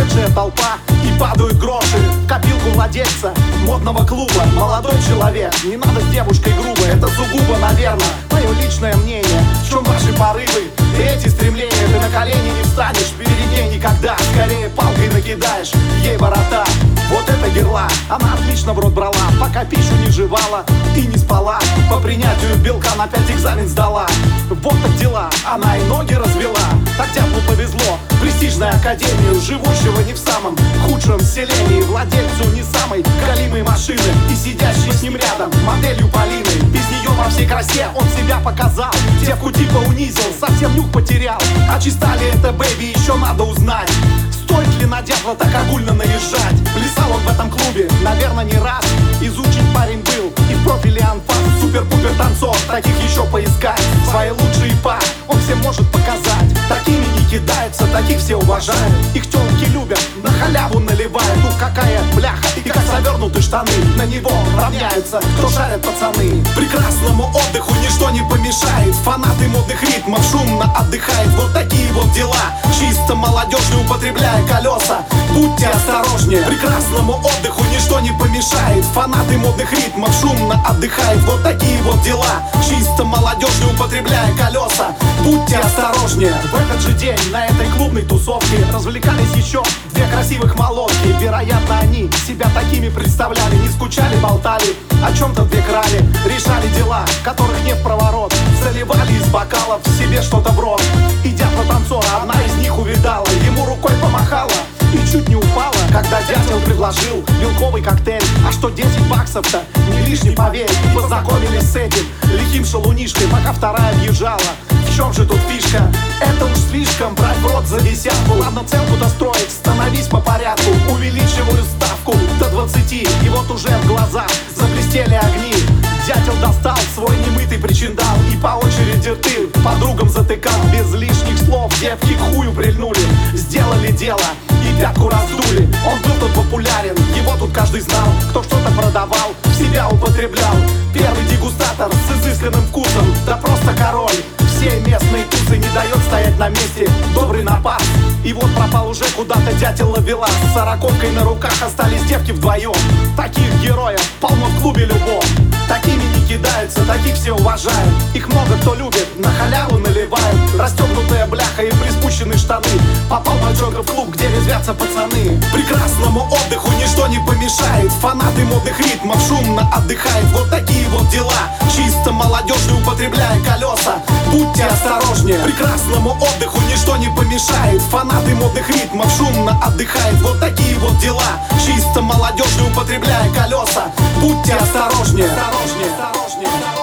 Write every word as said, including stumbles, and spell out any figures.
прошедшая толпа, и падают гроши в копилку владельца модного клуба. Молодой человек, не надо с девушкой грубо, это сугубо, наверное, мое личное мнение. В чем ваши порывы и эти стремления? Ты на колени не встанешь перед ней никогда, скорее палкой накидаешь ей ворота. Вот эта герла, она отлично в рот брала, пока пищу не жевала и не спала. По принятию белка на пять экзамен сдала. Вот так дела, она и ноги развела. Так дятлу повезло, престижная академия, живущего не в самом худшем селении, владельцу не самой галимой машины и сидящей с ним рядом моделью Полины. Без нее во всей красе он себя показал, девку типа унизил, совсем нюх потерял. А чиста ли это бэби, еще надо узнать. Стоит ли на дятла так огульно наезжать? Плясал он в этом клубе, наверное, не раз. Изучить парень был и в профиле анфас. Супер-пупер танцор, таких еще поискать. Свои лучшие па он всем может показать. Такими не кидаются, таких все уважают. Их тёлки любят, на халяву наливают. Ну какая бляха, и как завернуты штаны на него равняются, кто шарят пацаны. Прекрасному отдыху ничто не помешает. Фанаты модных ритмов шумно отдыхают. Вот такие вот дела, чисто молодежные, употребляя колеса. Будьте осторожнее, прекрасному отдыху ничто не помешает. Фанаты модных ритмов шумно отдыхают. Вот такие вот дела, чисто молодежные, употребляя колеса. Будьте осторожнее. В этот же день на этой клубной тусовке развлекались еще две красивых молодки. Вероятно, они себя такими представляли, не скучали, болтали, о чем-то две крали, решали дела, которых нет в проворот. Заливали из бокалов себе что-то в рот. Идя по танцора, одна из них увидала, ему рукой помахала и чуть не упала, когда дятел предложил белковый коктейль. А что десять баксов-то не лишний, поверь. И познакомились с этим лихим шалунишкой, пока вторая въезжала. В чем же тут фишка? Это уж слишком брать в рот за десятку. Ладно, целку-то строить, становись по порядку. Увеличиваю ставку до двадцати, и вот уже в глазах заблестели огни. Дятел достал свой немытый причиндал и по очереди ты подругам затыкал. Без лишних слов девки к хую прильнули, сделали дело и пятку раздули. Он был тут популярен, его тут каждый знал. Кто что-то продавал, себя употреблял. Первый дегустатор с изысканным вкусом, да просто король всей местной тусы, не дает стоять на месте, добрый напас. И вот пропал уже куда-то дятел ловила. С сороковкой на руках остались девки вдвоем. Таких героев полно в клубе любом. Такими не кидаются, таких все уважают. Их много кто любит, на халяву наливают. Расстегнутая бляха и приспущенные штаны. Попал мальчонка в клуб, где резвятся пацаны. Прекрасному отдыху ничто не помешает. Фанаты модных ритмов шумно отдыхают. Вот такие вот дела, чисто молодежные, употребляя колеса. Будьте осторожнее, прекрасному отдыху ничто не помешает. Фанаты модных ритмов шумно отдыхают. Вот такие вот дела, чисто молодежные, употребляя колеса. Будьте осторожнее. Осторожнее, осторожнее.